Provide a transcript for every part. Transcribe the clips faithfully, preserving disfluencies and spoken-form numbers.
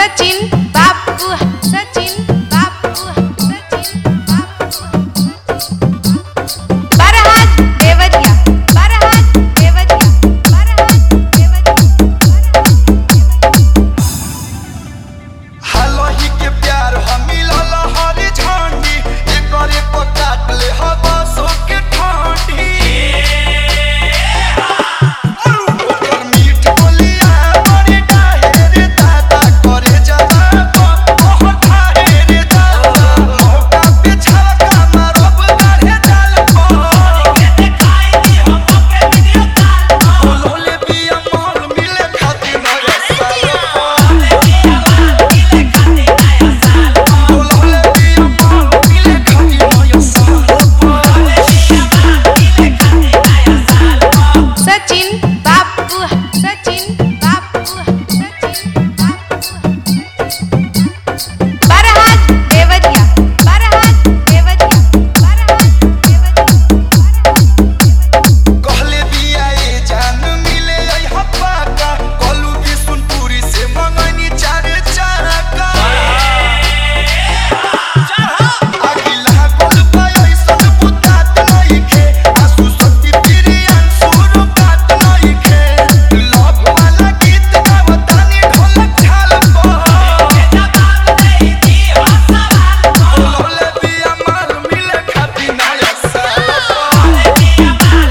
सचिन बाबू सचिन बाबू सचिन बाबू बरहात देवरिया बरहात देवरिया बरहात देवरिया हेलो ही के प्यार हम मिलल हरी झंडी एकरे पर काट ले हवा सो के ठंडी ओकर मीठ बोलिया बड़ी काहे रे दादा करे जवा बहुत खाए रे दादा मौका पे छलका मारब बाढ़े डाल पर के दिखाई दी हम के वीडियो कॉल बोलो ले बिया मोल मिले खातिर नया साल सचिन बाबू सचिन बाबू सचिन बाबू बरहात देवरिया बरहात देवरिया बरहात देवरिया कहले बिया ए जान मिले आई हप्पा का कलू बिसुनपुरी से मंगनी चारे चाका अगिला गोल पाई सब बुतात नहीं खे आसु शक्ति प्रियन सुर काट नहीं खे लव वाला गीत गावतानी ढोलक झाल पर के जवाब नहीं दी हो सवाल बोले बिया माल मिले खातिर नया साल सचिन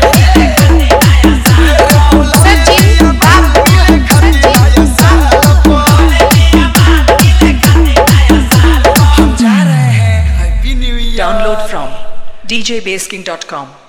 बाबू हम जा रहे हैं happy new year Download from d j base king dot com.